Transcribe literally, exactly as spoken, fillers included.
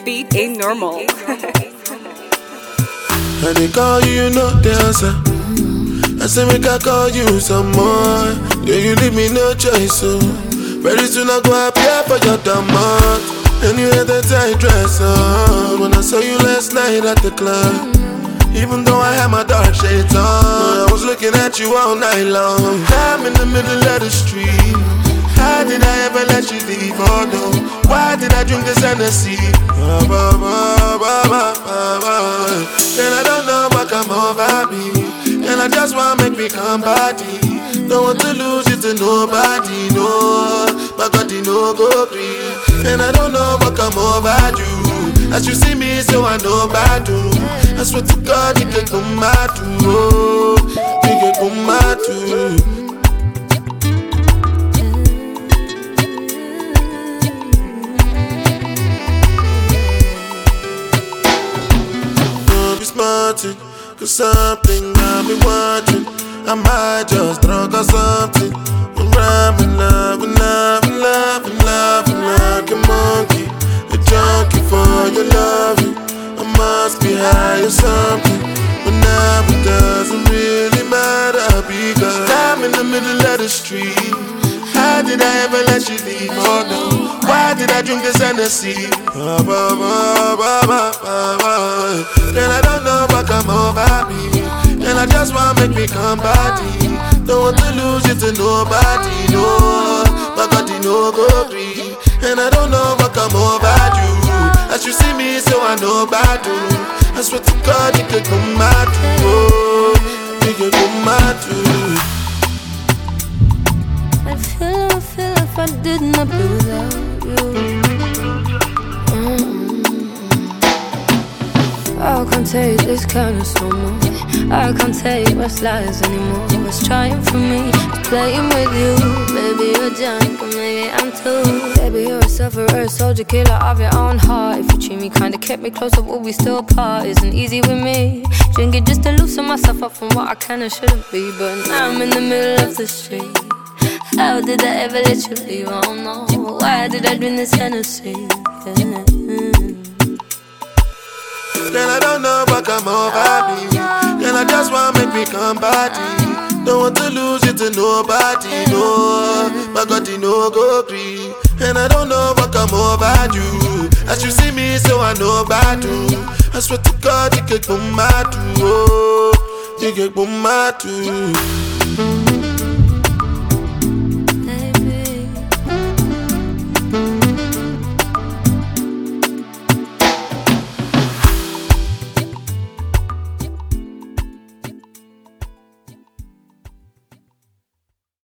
beat ain't normal. And they call you, you know the answer. I say make I call you some more. Yeah, you leave me no choice, so very soon I go appear for your demand. And you had that tight dress on when I saw you last night at the club. Even though I had my dark shades on, I was looking at you all night long. I'm in the middle of the street. How did I ever let you leave? Oh no, why did I drink this Hennessy? And I don't know what come over me, and I just wanna make me come body. Don't want to lose it to nobody, no. My God, you no go free. And I don't know what come over you. As you see me, so I know about you. I swear to God, you can come out too. You can come out too. Smarting, cause something got me watching. I might just drunk or something. I'm rhyming, loving, loving, loving, loving like a monkey. A junkie for your loving. I must be high or something. But now it doesn't really matter because I'm in the middle of the street. How did I ever let you leave? Oh no, why did I drink this Hennessy? And I don't know what come over me, and I just wanna make me come body. Don't want to lose it to nobody, no. My God, you no go free. And I don't know what come over you. As you see me, so I know about you. I swear to God, you can come out too. You can come out too. I feel, I feel if I did not be without you. I can't take this kind of so much. I can't take what's lies anymore. What's trying for me, it's playing with you. Baby, you're junk, but maybe I'm too. Baby, you're a sufferer, a soldier, killer of your own heart. If you treat me kinda kept me closer, will we still part? Isn't easy with me. Drink it just to loosen myself up from what I can and shouldn't be. But now I'm in the middle of the street. How did I ever let you leave? I don't know. Why did I drink this Hennessy? Yeah. Then I don't know what come over me, and I just wanna make me come body. Don't want to lose it to nobody, no. My God, you no go free. And I don't know what come over you. As you see me, so I know about you. I swear to God, you can come out too. You can come out too.